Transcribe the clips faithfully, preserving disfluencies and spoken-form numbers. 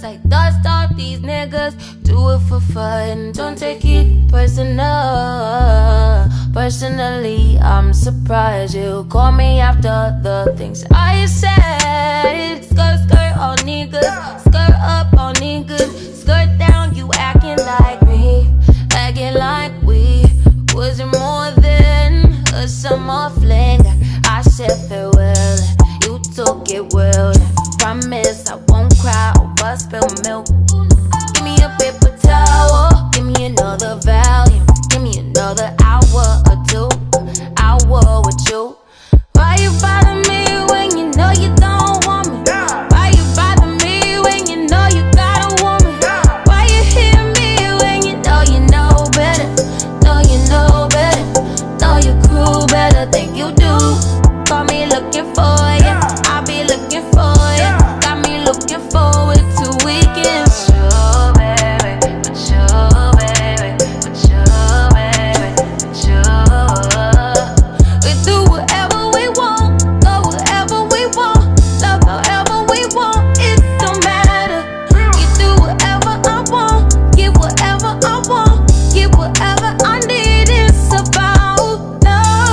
Cause I dust off these niggas, do it for fun. Don't take it personal. Personally, I'm surprised you call me after the things I said. Skirt, skirt on niggas, skirt up on niggas, skirt down, you acting like me, acting like we wasn't more than a summer fling. I said farewell, you took it well. Promise I won't cry over spilled milk. Give me a paper towel, give me another volume, give me another hour or two, hour with you. Why you bother me when you know you don't want me? Why you bother me when you know you got a woman? Why you hit me when you know you know better? Know you know better, know your crew better than you do. Call me looking for ya, I'll be looking for ya. Got me looking forward to weekends. Sure, baby, but sure, baby, but sure, baby, but sure. We do whatever we want, go wherever we want, love however we want. It don't matter. You do whatever I want, get whatever I want, get whatever I need. It's about love,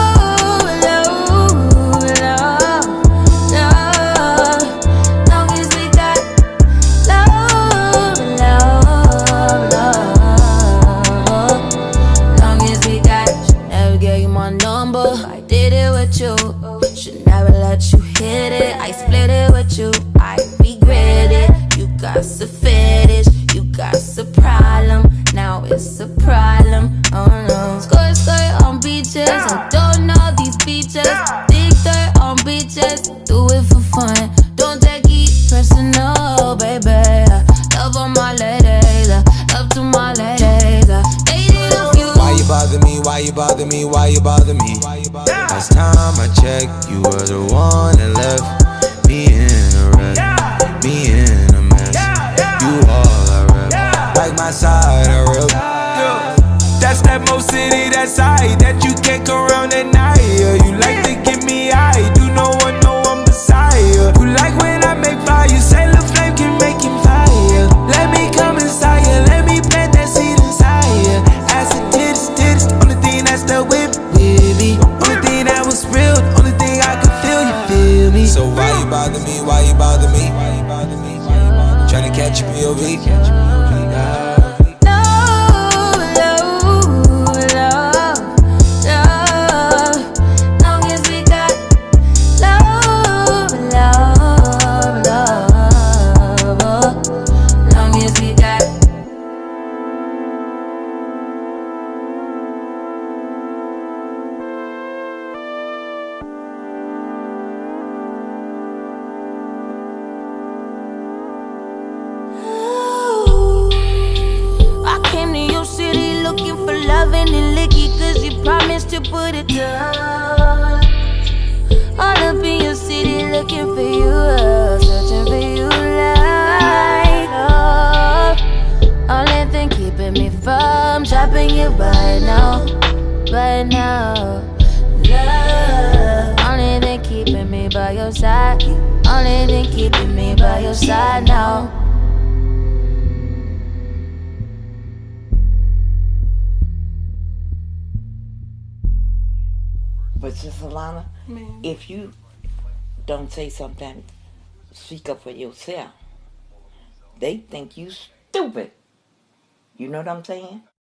love, love, love. Long as we got love, love, love. Long as we got you. Never gave you my number, I did it with you. Should never let you hit it, I split it with you. I regret it, you got a fetish, you got a problem. Now it's a problem, oh no. Skirt, skirt on beaches, I don't know these beaches. Dig dirt on beaches, do it for fun. Don't take it personal, baby. Love on my ladies, love to my ladies. Dated a few. Why you bother me? Why you bother me? Why you bother me? Last time I checked, you were the one that left me in a wreck, me in a mess. You all I rep, like my side I rep. That's that Mo City, that side that you can't go around at night. Yeah, you like to give me high, do no one know I'm beside you. You like when I make fire, you say the flame can make him fire. Let me come inside you, let me plant that seed inside you. Acid titties, titties, only thing that's the whip, baby. Only thing that was real, only thing I could feel, you feel me. So why you bother me, why you bother me? Tryna catch a P O V. Loving and licky, cause you promised to put it down. All up in your city looking for you, uh, searching for you like love. Only thing keeping me from dropping you right now, right now. Love, only thing keeping me by your side, only thing keeping me by your side now. But Sister Lana, if you don't say something, speak up for yourself, they think you stupid. You know what I'm saying?